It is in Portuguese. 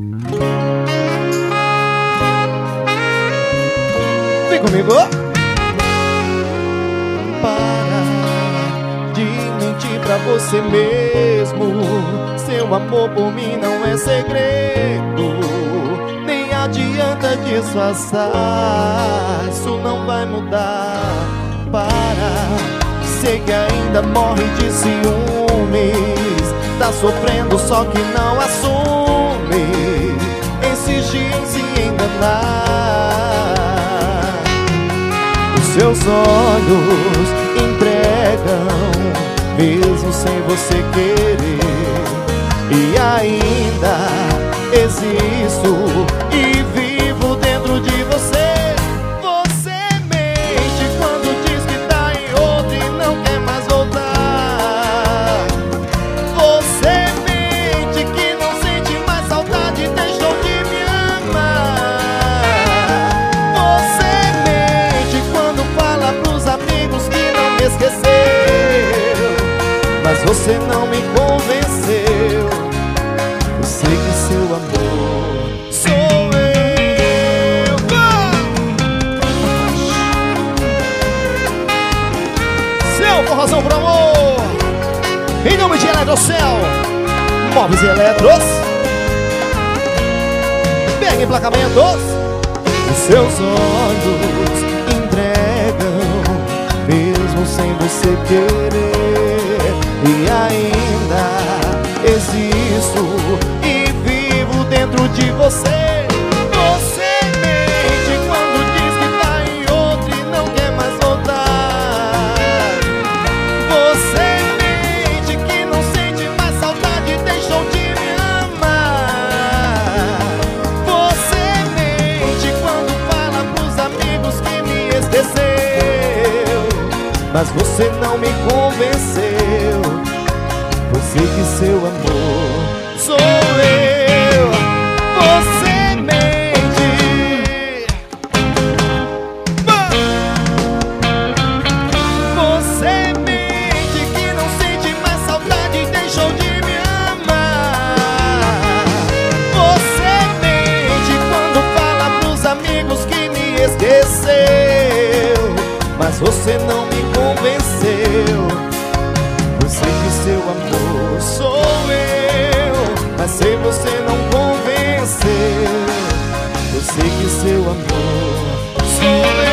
Vem comigo. Para de mentir pra você mesmo. Seu amor por mim não é segredo. Nem adianta disfarçar, isso não vai mudar. Para, sei que ainda morre de ciúmes. Tá sofrendo só que não assume. Insiste em se enganar. Os seus olhos entregam, mesmo sem você querer. E ainda existo e vivo dentro de você. Você mente quando diz que tá em outra e não quer mais voltar. Você mente que não sente mais saudade, deixou de me amar. Você mente quando fala pros amigos que não me esqueceu, mas você não me convenceu. Eu sei que seu amor sou eu. Seu forrozão pro amor. Em nome de Eletrocel, móveis e eletros. Pega emplacamentos. Os seus olhos entregam, mesmo sem você querer. E ainda existo e vivo dentro de você. Você mente quando diz que tá em outra e não quer mais voltar. Você mente que não sente mais saudade, deixou de me amar. Você mente quando fala pros amigos que me esqueceu, mas você não me convenceu. Você que seu amor sou eu. Você mente. Você mente que não sente mais saudade e deixou de me amar. Você mente quando fala pros amigos que me esqueceu, mas você não me convenceu. Sei que seu amor sou eu, mas sei você não convenceu. Eu sei que seu amor sou eu.